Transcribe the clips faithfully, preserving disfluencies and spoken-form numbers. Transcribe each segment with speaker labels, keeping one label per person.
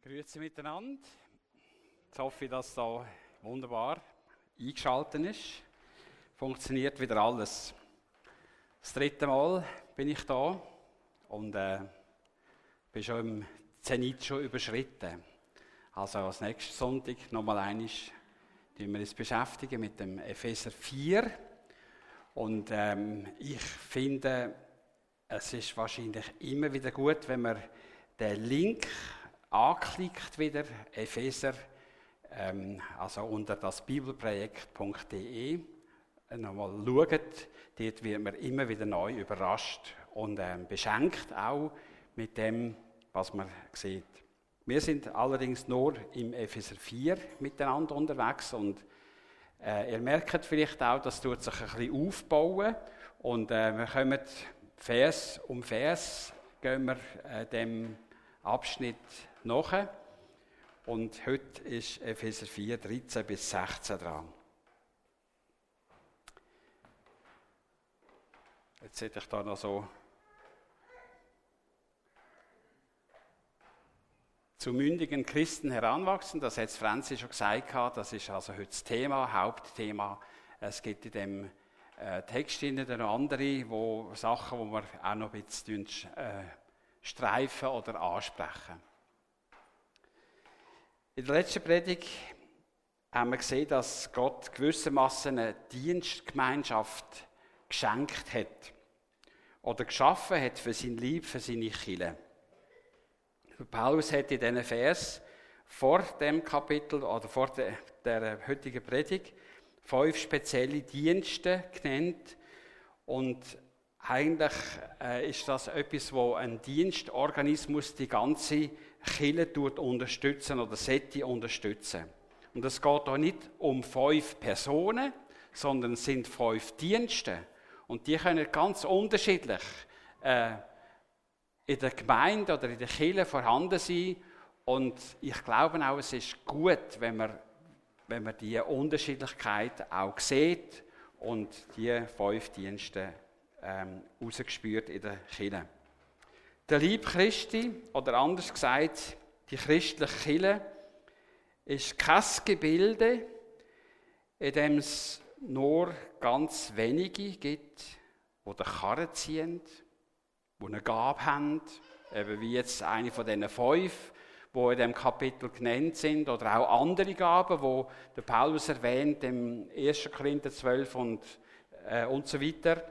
Speaker 1: Grüezi miteinander. Jetzt hoffe ich, dass da wunderbar eingeschaltet ist. Funktioniert wieder alles. Das dritte Mal bin ich da und äh, bin schon im Zenit schon überschritten. Also als nächsten Sonntag nochmal einmal wir uns beschäftigen mit dem Epheser vier. Und ähm, ich finde, es ist wahrscheinlich immer wieder gut, wenn man den Link anklickt wieder, Epheser, ähm, also unter das bibelprojekt punkt de, nochmal schaut. Dort wird man immer wieder neu überrascht und ähm, beschenkt auch mit dem, was man sieht. Wir sind allerdings nur im Epheser vier miteinander unterwegs und äh, ihr merkt vielleicht auch, das tut sich ein bisschen aufbauen und äh, wir kommen Vers um Vers, gehen wir äh, dem Abschnitt nach. Und heute ist Epheser vier, dreizehn bis sechzehn dran. Jetzt sehe ich da noch so zu mündigen Christen heranwachsen. Das hat Franzi schon gesagt. Das ist also heute das Thema, Hauptthema. Es gibt in dem äh, Text noch andere wo, Sachen, die wir auch noch ein bisschen äh, streifen oder ansprechen. In der letzten Predigt haben wir gesehen, dass Gott gewissermaßen eine Dienstgemeinschaft geschenkt hat oder geschaffen hat für sein Lieb, für seine Kirche. Paulus hat in diesen Vers vor dem Kapitel oder vor der, der heutigen Predigt fünf spezielle Dienste genannt und eigentlich äh, ist das etwas, wo ein Dienstorganismus die ganze Kirche unterstützen oder sollte unterstützen. Und es geht hier nicht um fünf Personen, sondern es sind fünf Dienste. Und die können ganz unterschiedlich äh, in der Gemeinde oder in der Kirche vorhanden sein. Und ich glaube auch, es ist gut, wenn man, wenn man diese Unterschiedlichkeit auch sieht und die fünf Dienste ähm, rausgespürt in der Kirche. Der Leib Christi, oder anders gesagt, die christliche Kirche, ist kein Gebilde, in dem es nur ganz wenige gibt, die den Karren ziehen, die eine Gabe haben, eben wie jetzt eine von diesen fünf, die in diesem Kapitel genannt sind, oder auch andere Gaben, die der Paulus erwähnt, im ersten Korinther zwölf und, äh, und so weiter.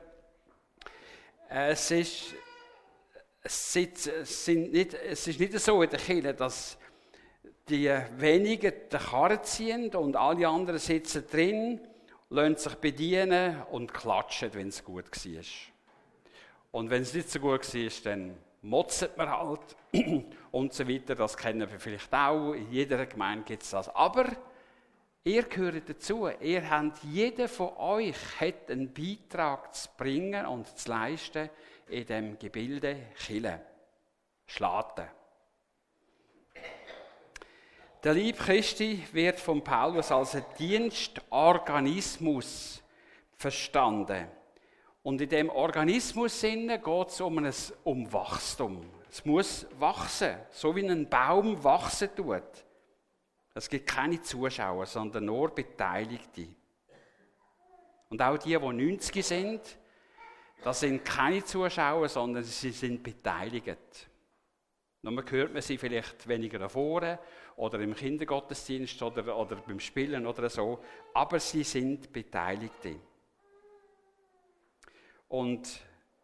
Speaker 1: Es ist, es, sind nicht, es ist nicht so in der Kirche, dass die wenigen den Karren ziehen und alle anderen sitzen drin, lassen sich bedienen und klatschen, wenn es gut war. Und wenn es nicht so gut war, dann motzt man halt und so weiter. Das kennen wir vielleicht auch. In jeder Gemeinde gibt es das. Aber ihr gehört dazu. Ihr habt, jeder von euch hat einen Beitrag zu bringen und zu leisten in dem Gebilde Kirche. Schlaten. Der Leib Christi wird von Paulus als ein Dienstorganismus verstanden. Und in dem Organismus geht es um, ein, um Wachstum. Es muss wachsen, so wie ein Baum wachsen tut. Es gibt keine Zuschauer, sondern nur Beteiligte. Und auch die, die neunzig sind, das sind keine Zuschauer, sondern sie sind beteiligt. Nur hört man sie vielleicht weniger da vorne oder im Kindergottesdienst oder, oder beim Spielen oder so, aber sie sind Beteiligte. Und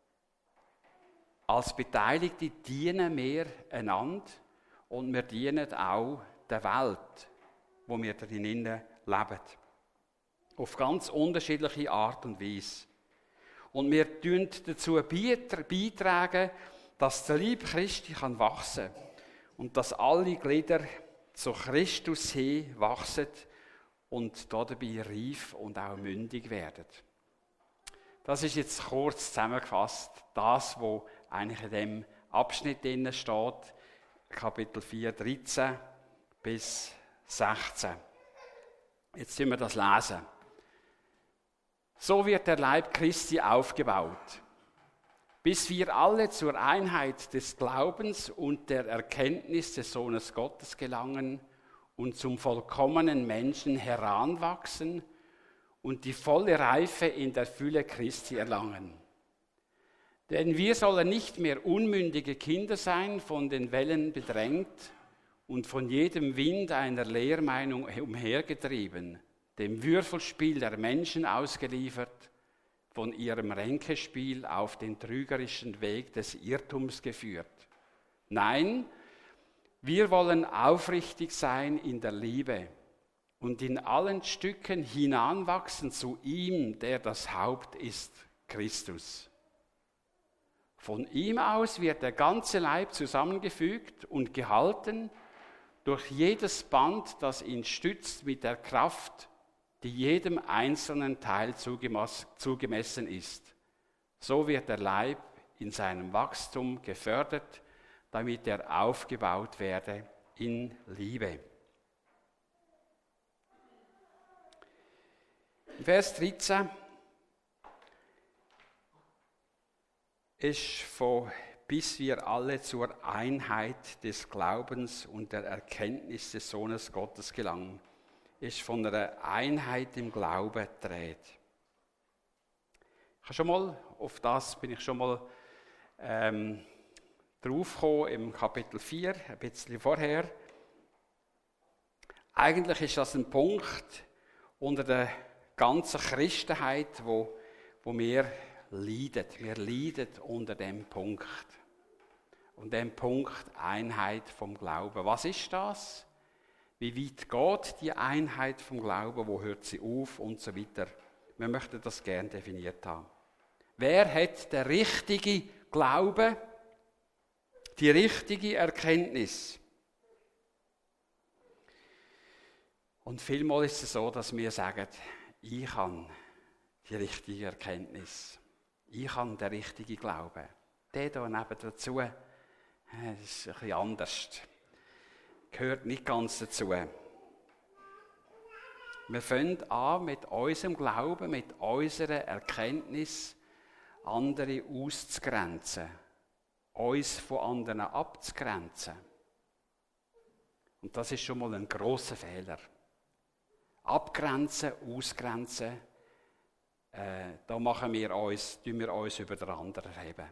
Speaker 1: als Beteiligte dienen wir einander und wir dienen auch der Welt, wo wir darin leben. Auf ganz unterschiedliche Art und Weise. Und wir tun dazu beitragen, dass der Leib Christi kann wachsen und dass alle Glieder zu Christus hin wachsen und dabei reif und auch mündig werden. Das ist jetzt kurz zusammengefasst, das, was eigentlich in dem Abschnitt drin steht, Kapitel vier, dreizehn bis sechzehn. Jetzt müssen wir das lesen. So wird der Leib Christi aufgebaut. bis wir alle zur Einheit des Glaubens und der Erkenntnis des Sohnes Gottes gelangen und zum vollkommenen Menschen heranwachsen und die volle Reife in der Fülle Christi erlangen. Denn wir sollen nicht mehr unmündige Kinder sein, von den Wellen bedrängt und von jedem Wind einer Lehrmeinung umhergetrieben, dem Würfelspiel der Menschen ausgeliefert, von ihrem Ränkespiel auf den trügerischen Weg des Irrtums geführt. Nein, wir wollen aufrichtig sein in der Liebe und in allen Stücken hinanwachsen zu ihm, der das Haupt ist, Christus. Von ihm aus wird der ganze Leib zusammengefügt und gehalten durch jedes Band, das ihn stützt mit der Kraft, die jedem einzelnen Teil zugemessen ist. So wird der Leib in seinem Wachstum gefördert, damit er aufgebaut werde in Liebe. Vers dreizehn ist von bis wir alle zur Einheit des Glaubens und der Erkenntnis des Sohnes Gottes gelangen, ist von einer Einheit im Glauben dreht. Ich habe schon mal, auf das bin ich schon mal ähm, draufgekommen im Kapitel vier, ein bisschen vorher. Eigentlich ist das ein Punkt unter der ganzen Christenheit, wo, wo wir leiden. Wir leiden unter dem Punkt. Und dem Punkt Einheit vom Glauben. Was ist das? Wie weit geht die Einheit vom Glauben? Wo hört sie auf? Und so weiter. Wir möchten das gerne definiert haben. Wer hat den richtigen Glauben? Die richtige Erkenntnis? Und vielmal ist es so, dass wir sagen, ich habe die richtige Erkenntnis. Ich habe den richtigen Glauben. Der hier neben dazu, das ist ein bisschen anders. Gehört nicht ganz dazu. Wir fangen an, mit unserem Glauben, mit unserer Erkenntnis, andere auszugrenzen. Uns von anderen abzugrenzen. Und das ist schon mal ein grosser Fehler. Abgrenzen, ausgrenzen, äh, da machen wir uns, tun wir uns über den anderen erheben.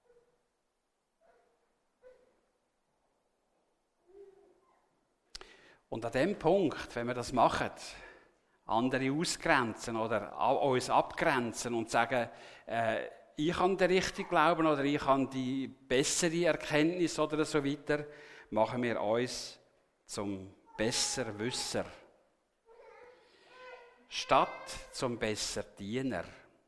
Speaker 1: Und an dem Punkt, wenn wir das machen, andere ausgrenzen oder uns abgrenzen und sagen, äh, ich habe den richtigen Glauben oder ich habe die bessere Erkenntnis oder so weiter, machen wir uns zum Besserwisser. Statt zum besser Diener.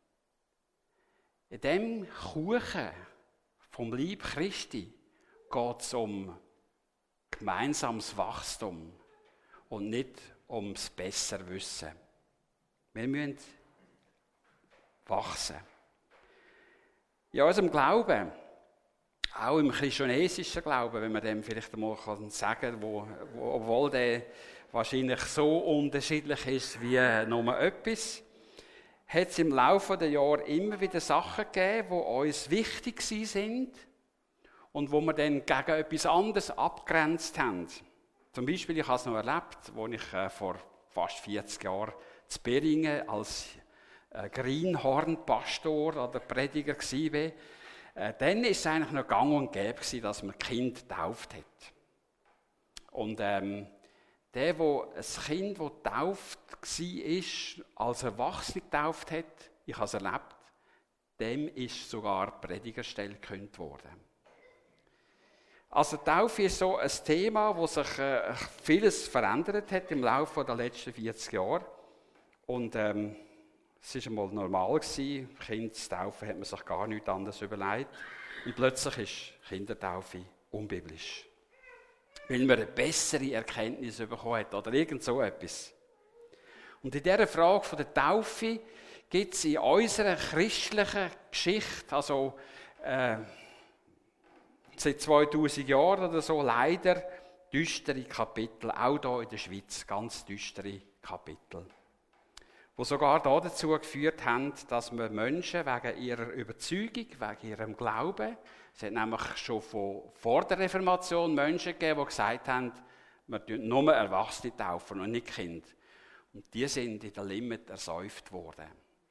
Speaker 1: In dem Kuchen vom Leib Christi geht es um gemeinsames Wachstum und nicht ums Besserwissen. Wir müssen wachsen. In unserem Glauben, auch im christianesischen Glauben, wenn man dem vielleicht einmal sagen kann, wo, wo, obwohl der wahrscheinlich so unterschiedlich ist wie nur etwas, hat es im Laufe der Jahre immer wieder Sachen gegeben, die uns wichtig sind und wo wir dann gegen etwas anderes abgegrenzt haben. Zum Beispiel, ich habe es noch erlebt, als ich äh, vor fast vierzig Jahren in Beringen als äh, Greenhorn-Pastor oder Prediger war. Äh, dann war es eigentlich noch gang und gäbe, dass man Kind getauft hat. Und ähm, der, der ein Kind, das getauft war, als Erwachsener getauft hat, ich habe es erlebt, dem ist sogar die Predigerstelle gekündigt worden. Also Taufe ist so ein Thema, wo sich äh, vieles verändert hat im Laufe der letzten vierzig Jahre. Und ähm, es war einmal normal gewesen, Kinder zu taufen, hat man sich gar nichts anderes überlegt. Und plötzlich ist Kindertaufe unbiblisch. Weil man eine bessere Erkenntnis bekommen hat oder irgend so etwas. Und in dieser Frage von der Taufe gibt es in unserer christlichen Geschichte, also äh, seit zweitausend Jahren oder so, leider düstere Kapitel, auch hier in der Schweiz, ganz düstere Kapitel. die sogar dazu geführt haben, dass wir Menschen wegen ihrer Überzeugung, wegen ihrem Glauben, es hat nämlich schon von, vor der Reformation Menschen gegeben, die gesagt haben, wir taufen nur Erwachsene taufen und nicht Kinder. Und die sind in der Limmat ersäuft worden.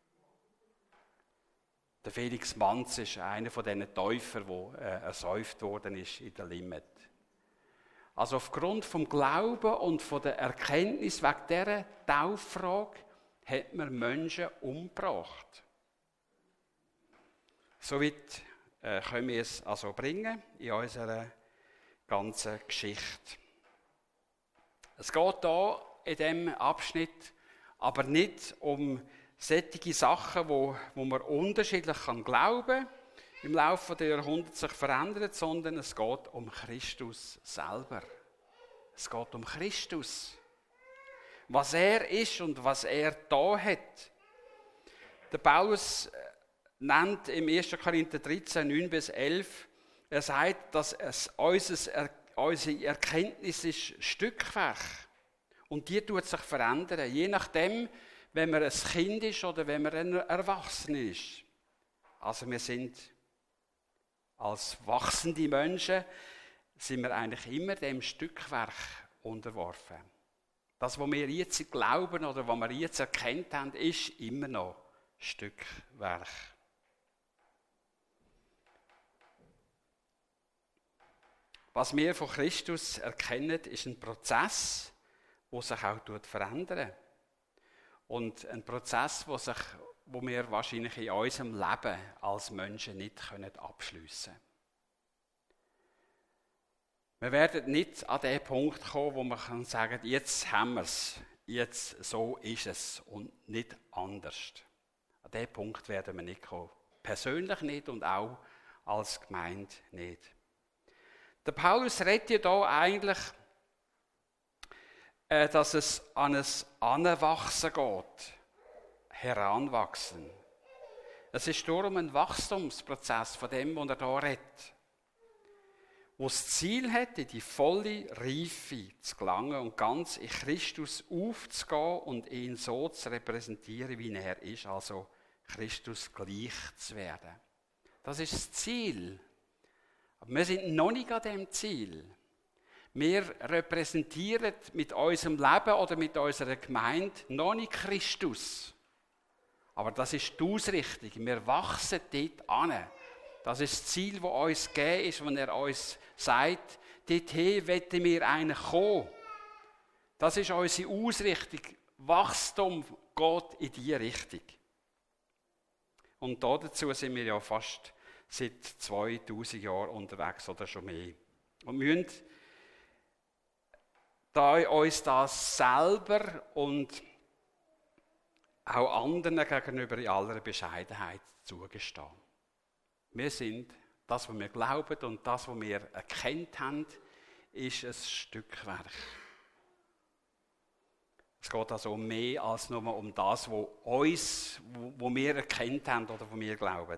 Speaker 1: Der Felix Manz ist einer von diesen Täufern, der äh, ersäuft worden ist in der Limmat. Also aufgrund vom Glauben und von der Erkenntnis wegen dieser Tauffrage hat man Menschen umgebracht. Soweit äh, können wir es also bringen in unserer ganzen Geschichte. Es geht hier in diesem Abschnitt aber nicht um solche Sachen, wo, wo man unterschiedlich kann glauben, im Laufe der Jahrhunderte sich verändert, sondern es geht um Christus selber. Es geht um Christus. Was er ist und was er da hat. Der Paulus nennt im ersten Korinther dreizehn, neun bis elf, er sagt, dass es unser, unsere Erkenntnis ist Stückwerk. Und die tut sich verändern, je nachdem, wenn man ein Kind ist oder wenn man ein Erwachsener ist. Also wir sind als wachsende Menschen, sind wir eigentlich immer dem Stückwerk unterworfen. Das, was wir jetzt glauben oder was wir jetzt erkannt haben, ist immer noch Stückwerk. Was wir von Christus erkennen, ist ein Prozess, der sich auch verändert. Und ein Prozess, wo, sich, wo wir wahrscheinlich in unserem Leben als Menschen nicht abschliessen können. Wir werden nicht an den Punkt kommen, wo wir sagen können, jetzt haben wir es, jetzt so ist es und nicht anders. An diesen Punkt werden wir nicht kommen. Persönlich nicht und auch als Gemeinde nicht. Der Paulus redet ja hier eigentlich, äh, dass es an ein Anwachsen geht. Heranwachsen. Es ist darum ein Wachstumsprozess von dem, was er hier redet. Wo das Ziel hat, in die volle Reife zu gelangen und ganz in Christus aufzugehen und ihn so zu repräsentieren, wie er ist, also Christus gleich zu werden. Das ist das Ziel. Aber wir sind noch nicht an diesem Ziel. Wir repräsentieren mit unserem Leben oder mit unserer Gemeinde noch nicht Christus. Aber das ist die Ausrichtung. Wir wachsen dort an. Das ist das Ziel, das uns gegeben ist, wenn er uns sagt, dorthin wollen wir eigentlich kommen. Das ist unsere Ausrichtung. Wachstum geht in diese Richtung. Und dazu sind wir ja fast seit zweitausend Jahren unterwegs oder schon mehr. Und wir müssen da uns das selber und auch anderen gegenüber in aller Bescheidenheit zugestehen. Wir sind, das, was wir glauben und das, was wir erkannt haben, ist ein Stückwerk. Es geht also um mehr als nur um das, was uns, wo wir erkannt haben oder was wir glauben.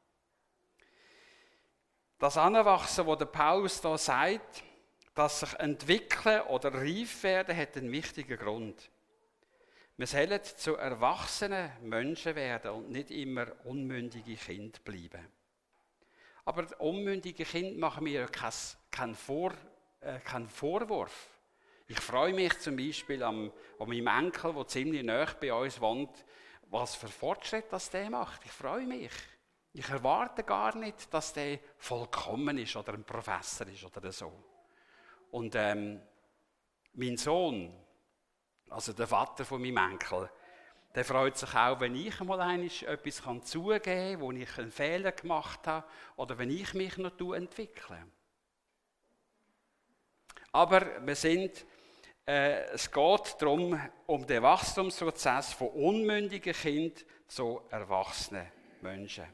Speaker 1: Das Anwachsen, was der Paulus da sagt, dass sich entwickeln oder reif werden, hat einen wichtigen Grund. Wir sollen zu erwachsenen Menschen werden und nicht immer unmündige Kinder bleiben. Aber unmündige Kinder machen mir keinen kein Vor, äh, kein Vorwurf. Ich freue mich zum Beispiel an, an meinem Enkel, der ziemlich nahe bei uns wohnt, was für Fortschritt das der macht. Ich freue mich. Ich erwarte gar nicht, dass der vollkommen ist oder ein Professor ist oder so. Und ähm, mein Sohn, also der Vater von meinem Enkel, der freut sich auch, wenn ich mal etwas zugeben kann, wo ich einen Fehler gemacht habe oder wenn ich mich noch entwickle. Aber wir sind, äh, es geht darum, um den Wachstumsprozess von unmündigen Kindern zu erwachsenen Menschen.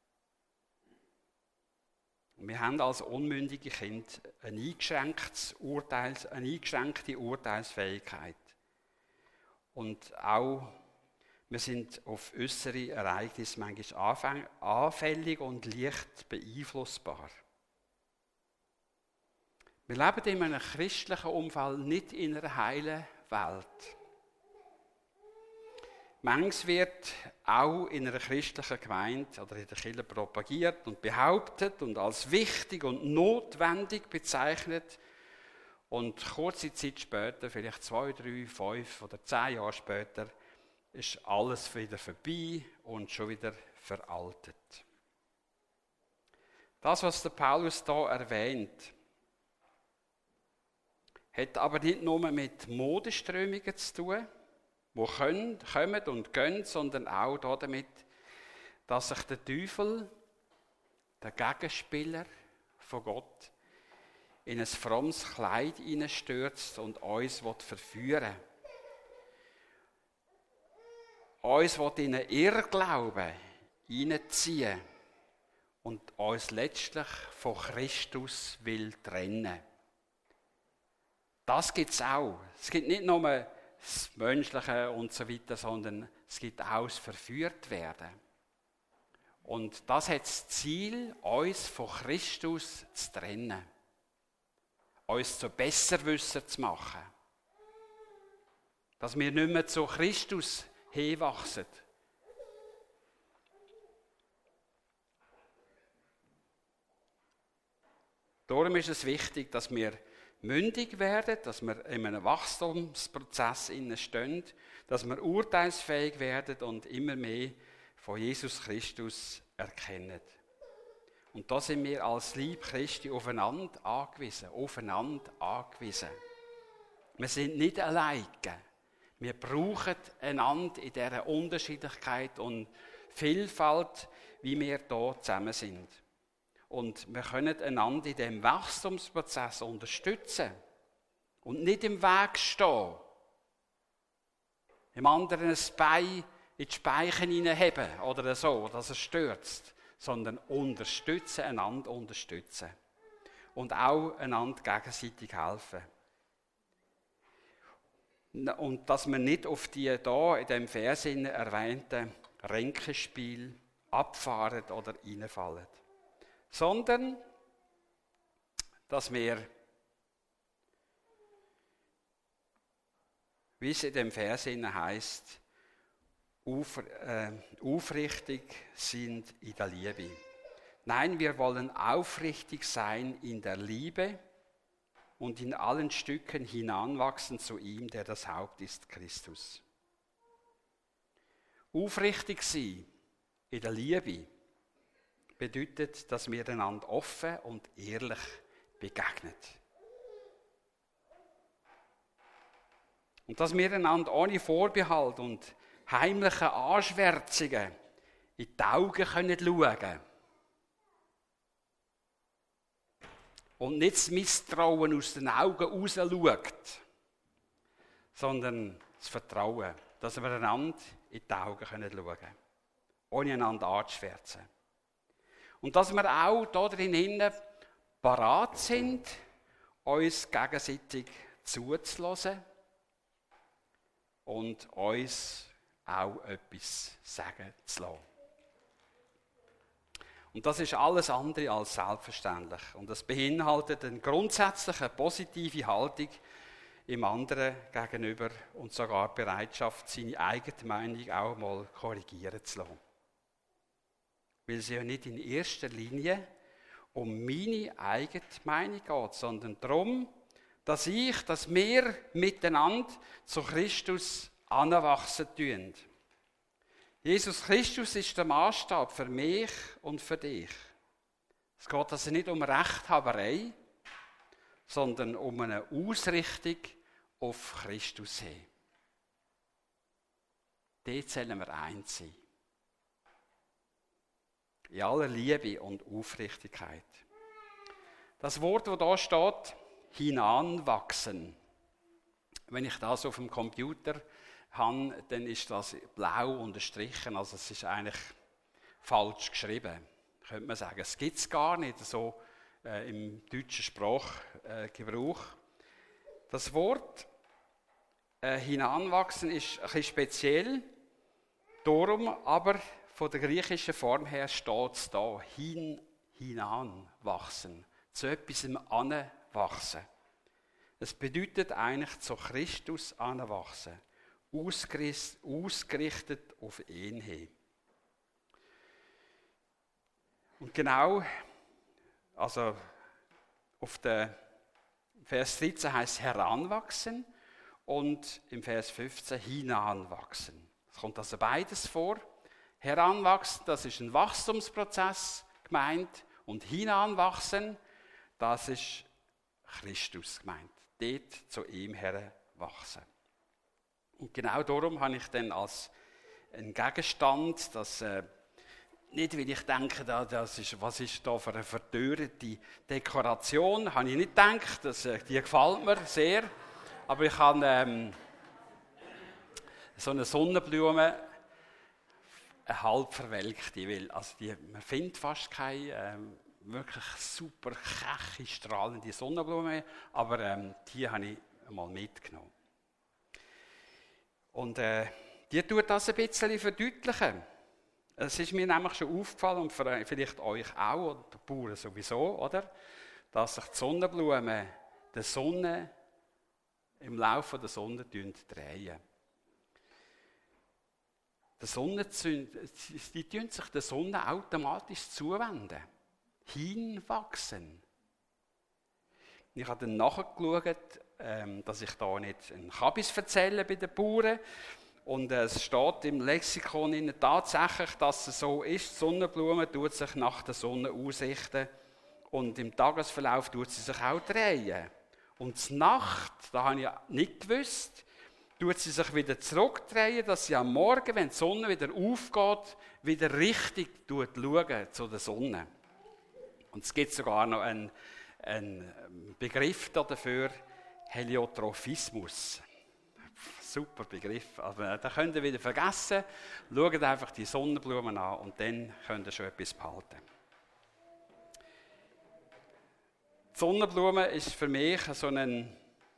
Speaker 1: Wir haben als unmündige Kinder ein eingeschränktes Urteils, eine eingeschränkte Urteilsfähigkeit. Und auch, wir sind auf äußere Ereignisse manchmal anfällig und leicht beeinflussbar. Wir leben in einem christlichen Umfeld, nicht in einer heilen Welt. Manches wird auch in einer christlichen Gemeinde oder in der Kirche propagiert und behauptet und als wichtig und notwendig bezeichnet. Und kurze Zeit später, vielleicht zwei, drei, fünf oder zehn Jahre später, ist alles wieder vorbei und schon wieder veraltet. Das, was der Paulus da erwähnt, hat aber nicht nur mit Modeströmungen zu tun, die können, kommen und gehen, sondern auch damit, dass sich der Teufel, der Gegenspieler von Gott, in ein frommes Kleid hineinstürzt und uns verführen will. Uns in einen Irrglauben hineinziehen und uns letztlich von Christus will trennen. Das gibt es auch. Es gibt nicht nur das Menschliche und so weiter, sondern es gibt auch das Verführtwerden. Und das hat das Ziel, uns von Christus zu trennen. Uns zu Besserwisser zu machen. Dass wir nicht mehr zu Christus hinwachsen. Darum ist es wichtig, dass wir mündig werden, dass wir in einem Wachstumsprozess stehen, dass wir urteilsfähig werden und immer mehr von Jesus Christus erkennen. Und da sind wir als Leib Christi aufeinander angewiesen, aufeinander angewiesen. Wir sind nicht alleine. Wir brauchen einander in dieser Unterschiedlichkeit und Vielfalt, wie wir hier zusammen sind. Und wir können einander in diesem Wachstumsprozess unterstützen und nicht im Weg stehen. Dem anderen ein Bein in die Speichen hineinheben oder so, dass er stürzt, sondern unterstützen, einander unterstützen. Und auch einander gegenseitig helfen. Und dass wir nicht auf die da in diesem Vers erwähnten Ränkespiel abfahren oder reinfallen. Sondern, dass wir, wie es in dem Vers heißt, auf, äh, aufrichtig sind in der Liebe. Nein, wir wollen aufrichtig sein in der Liebe und in allen Stücken hinanwachsen zu ihm, der das Haupt ist, Christus. Aufrichtig sein in der Liebe bedeutet, dass wir einander offen und ehrlich begegnen. Und dass wir einander ohne Vorbehalt und heimliche Anschwärzungen in die Augen schauen können. Und nicht das Misstrauen aus den Augen raus schaut, sondern das Vertrauen, dass wir einander in die Augen schauen können, ohne einander anzuschwärzen. Und dass wir auch da drinnen parat sind, uns gegenseitig zuzulassen und uns auch etwas sagen zu lassen. Und das ist alles andere als selbstverständlich. Und das beinhaltet eine grundsätzliche positive Haltung im anderen gegenüber und sogar Bereitschaft, seine eigene Meinung auch mal korrigieren zu lassen. Weil es ja nicht in erster Linie um meine eigene Meinung geht, sondern darum, dass ich, dass wir miteinander zu Christus anwachsen tun. Jesus Christus ist der Maßstab für mich und für dich. Es geht also nicht um Rechthaberei, sondern um eine Ausrichtung auf Christus hin. Dort sollen wir eins sein. In aller Liebe und Aufrichtigkeit. Das Wort, das da steht, hinanwachsen. Wenn ich das auf dem Computer habe, dann ist das blau unterstrichen, also es ist eigentlich falsch geschrieben, könnte man sagen. Es gibt es gar nicht so äh, im deutschen Sprachgebrauch. Äh, das Wort äh, hinanwachsen ist ein bisschen speziell, darum aber von der griechischen Form her steht es da, hin, hinanwachsen, zu etwas anwachsen. Es bedeutet eigentlich zu Christus anwachsen. ausgerichtet auf ihn hin. Und genau, also auf der Vers dreizehn heißt heranwachsen und im Vers fünfzehn hinanwachsen. Es kommt also beides vor. Heranwachsen, das ist ein Wachstumsprozess gemeint, und hinanwachsen, das ist Christus gemeint. Dort zu ihm heranwachsen. Und genau darum habe ich dann als einen Gegenstand, dass äh, nicht, weil ich denke, das ist, was ist da für eine verdörrte Dekoration, habe ich nicht gedacht, das, äh, die gefällt mir sehr. Aber ich habe ähm, so eine Sonnenblume, eine halb verwelkte, weil also die, man findet fast keine ähm, wirklich super keche, strahlende Sonnenblume, aber ähm, die habe ich mal mitgenommen. Und äh, die tut das ein bisschen verdeutlichen. Es ist mir nämlich schon aufgefallen, und vielleicht euch auch, und den Bauern sowieso, oder? Dass sich die Sonnenblumen der Sonne im Laufe der Sonne drehen. Die Sonne, die tun sich der Sonne automatisch zuwenden. Hinwachsen. Ich habe dann nachgeschaut, ähm, dass ich da nicht einen Kabis erzähle bei den Bauern. Und äh, es steht im Lexikon innen tatsächlich, dass es so ist. Die Sonnenblume tut sich nach der Sonne ausrichten und im Tagesverlauf tut sie sich auch drehen. Und die Nacht, da habe ich nicht gewusst, tut sie sich wieder zurückdrehen, dass sie am Morgen, wenn die Sonne wieder aufgeht, wieder richtig schauen zu der Sonne. Und es gibt sogar noch einen, einen Begriff dafür, Heliotrophismus. Super Begriff. Aber den könnt ihr wieder vergessen. Schaut einfach die Sonnenblumen an und dann könnt ihr schon etwas behalten. Die Sonnenblume ist für mich so ein,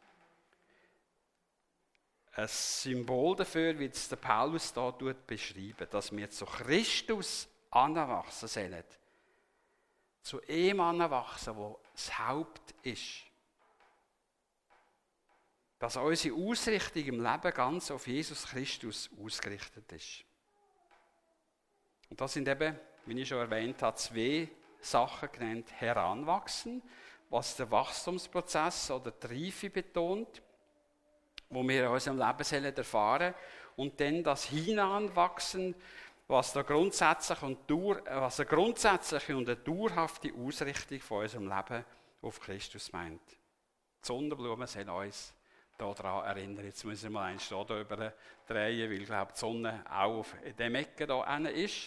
Speaker 1: ein Symbol dafür, wie es der Paulus hier beschreibt, dass wir zu Christus anwachsen sollen. Zu ihm anwachsen, wo das Haupt ist. Dass unsere Ausrichtung im Leben ganz auf Jesus Christus ausgerichtet ist. Und das sind eben, wie ich schon erwähnt habe, zwei Sachen genannt. Heranwachsen, was der Wachstumsprozess oder die Reife betont, wo wir in unserem Leben sollen erfahren. Und dann das Hinanwachsen, was, da grundsätzlich und durch, was eine grundsätzliche und eine dauerhafte Ausrichtung von unserem Leben auf Christus meint. Die Sonnenblumen sollen uns daran erinnern. Jetzt müssen wir mal einen Stad drüber drehen, weil ich glaube, die Sonne auch auf dem Ecke da ist.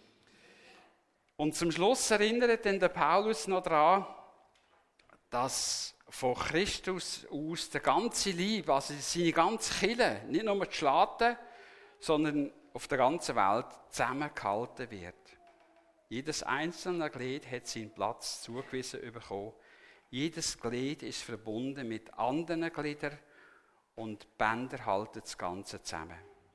Speaker 1: Und zum Schluss erinnert dann der Paulus noch daran, dass von Christus aus der ganze Liebe, also seine ganze Kirche, nicht nur die Schlachten, sondern auf der ganzen Welt zusammengehalten wird. Jedes einzelne Glied hat seinen Platz zugewiesen bekommen. Jedes Glied ist verbunden mit anderen Gliedern und Bänder halten das Ganze zusammen.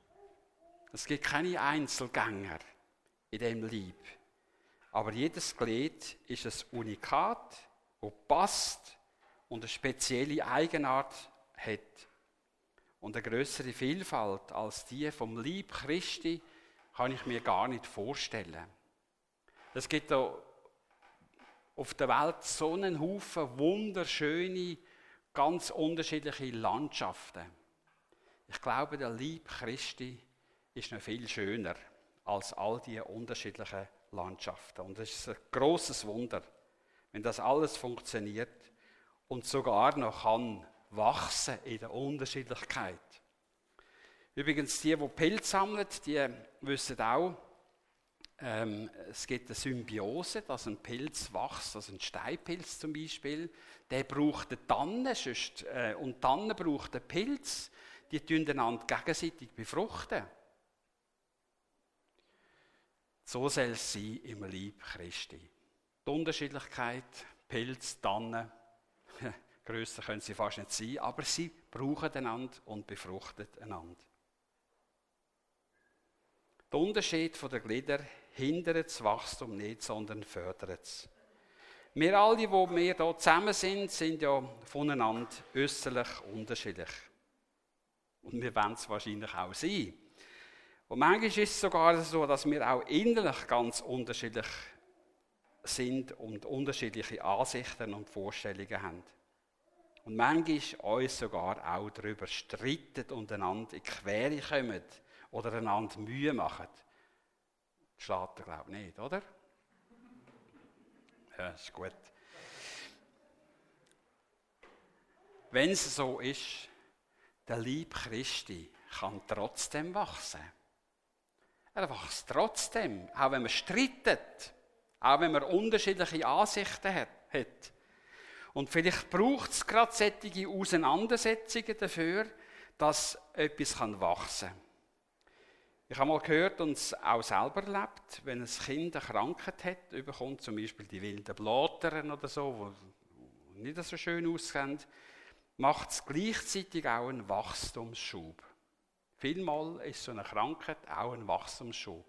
Speaker 1: Es gibt keine Einzelgänger in diesem Leib. Aber jedes Glied ist ein Unikat, das passt und eine spezielle Eigenart hat. Und eine grössere Vielfalt als die vom Leib Christi kann ich mir gar nicht vorstellen. Es gibt da auf der Welt so einen Haufen wunderschöne, ganz unterschiedliche Landschaften. Ich glaube, der Leib Christi ist noch viel schöner als all diese unterschiedlichen Landschaften. Und es ist ein grosses Wunder, wenn das alles funktioniert und sogar noch kann wachsen in der Unterschiedlichkeit. Übrigens, die, die Pilze sammeln, die wissen auch, ähm, es gibt eine Symbiose, dass ein Pilz wächst, also ein Steinpilz zum Beispiel, der braucht eine Tanne, sonst, äh, und Tanne braucht einen Pilz, die tun einander gegenseitig befruchten. So soll es sein im Leib Christi. Die Unterschiedlichkeit, Pilz, Tanne, grösser können sie fast nicht sein, aber sie brauchen einander und befruchten einander. Der Unterschied der Glieder hindert das Wachstum nicht, sondern fördert es. Wir alle, die wir hier zusammen sind, sind ja voneinander äußerlich unterschiedlich. Und wir wollen es wahrscheinlich auch sein. Und manchmal ist es sogar so, dass wir auch innerlich ganz unterschiedlich sind und unterschiedliche Ansichten und Vorstellungen haben. Und manchmal uns sogar auch darüber streiten und einander in die Quere kommen oder einander Mühe machen. Das schlägt er, glaube ich, nicht, oder? Ja, ist gut. Wenn es so ist, der Leib Christi kann trotzdem wachsen. Er wächst trotzdem, auch wenn man streitet, auch wenn man unterschiedliche Ansichten hat. Und vielleicht braucht es gerade solche Auseinandersetzungen dafür, dass etwas wachsen kann. Ich habe mal gehört und es auch selber erlebt, wenn ein Kind eine Krankheit hat, überkommt zum Beispiel die wilden Blättern oder so, die nicht so schön aussehen, macht es gleichzeitig auch einen Wachstumsschub. Vielmal ist so eine Krankheit auch ein Wachstumsschub,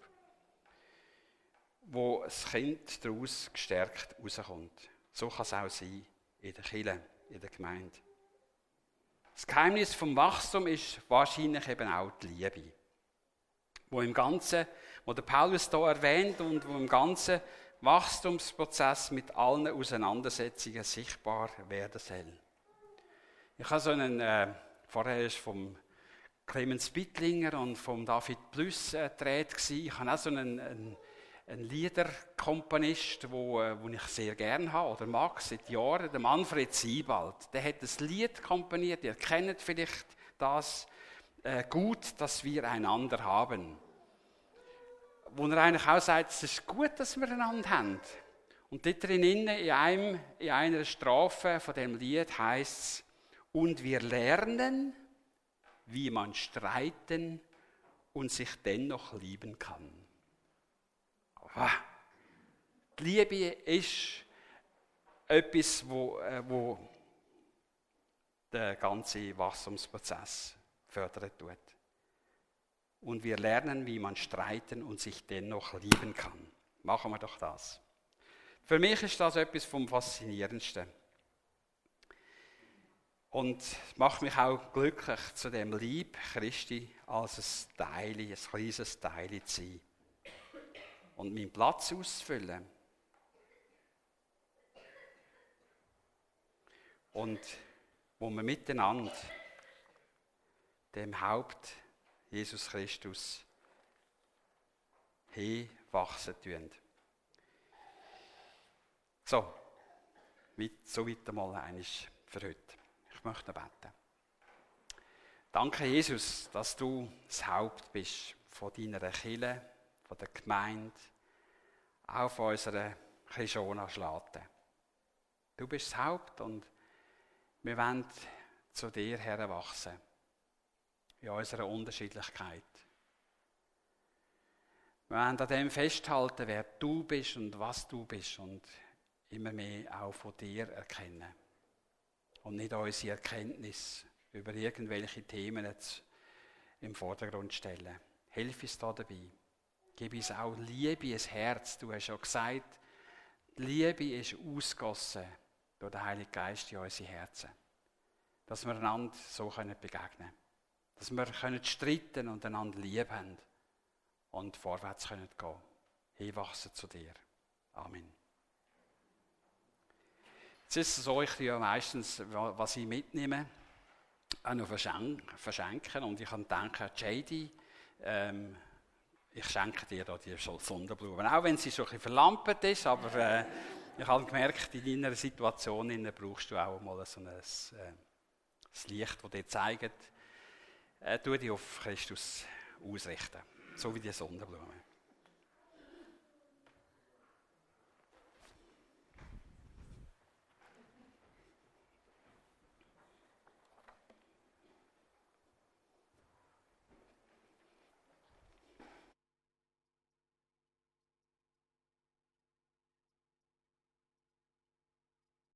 Speaker 1: wo das Kind daraus gestärkt rauskommt. So kann es auch sein in der Kirche, in der Gemeinde. Das Geheimnis vom Wachstum ist wahrscheinlich eben auch die Liebe, wo im Ganzen, wo der Paulus hier erwähnt und wo im ganzen Wachstumsprozess mit allen Auseinandersetzungen sichtbar werden soll. Ich habe so einen, äh, vorher ist vom Clemens Bittlinger und vom David Plüss äh, gedreht gsi. Ich habe auch so einen, einen, einen Liederkomponist, wo, äh, wo ich sehr gerne habe oder mag seit Jahren, der Manfred Siebald. Der hat ein Lied komponiert, ihr kennt vielleicht das, äh, gut, dass wir einander haben. Wo er eigentlich auch sagt, es ist gut, dass wir einander haben. Und dort drinnen, in, einem, in einer Strophe von dem Lied heisst es, und wir lernen, wie man streiten und sich dennoch lieben kann. Oh, die Liebe ist etwas, wo, äh, wo den ganzen Wachstumsprozess fördern tut. Und wir lernen, wie man streiten und sich dennoch lieben kann. Machen wir doch das. Für mich ist das etwas vom Faszinierendsten. Und es macht mich auch glücklich, zu dem Leib Christi als ein Teil, ein kleines Teil zu sein. Und meinen Platz auszufüllen. Und wo wir miteinander dem Haupt Jesus Christus hinwachsen tun. So, so weit einmal eines für heute. Ich möchte beten. Danke, Jesus, dass du das Haupt bist von deiner Kirche, von der Gemeinde, auch von unserer Christiana-Schlate. Du bist das Haupt und wir wollen zu dir heranwachsen. In unserer Unterschiedlichkeit. Wir wollen an dem festhalten, wer du bist und was du bist und immer mehr auch von dir erkennen. Und nicht unsere Erkenntnis über irgendwelche Themen im Vordergrund stellen. Hilf uns da dabei. Gib uns auch Liebe ins Herz. Du hast schon gesagt, die Liebe ist ausgegossen durch den Heiligen Geist in unsere Herzen. Dass wir einander so begegnen können. Dass wir können streiten und einander lieb haben und vorwärts können gehen. Hinwachsen zu dir. Amen. Jetzt ist es so, ich ja meistens, was ich mitnehme, auch noch verschenken. Und ich habe gedacht, J D, ähm, ich schenke dir da die Sonderblumen. Auch wenn sie so ein bisschen verlampert ist, aber äh, ich habe gemerkt, in deiner Situation brauchst du auch mal so ein, äh, das Licht, das dir zeigt, äh, tu dich auf Christus ausrichten. So wie die Sonderblumen.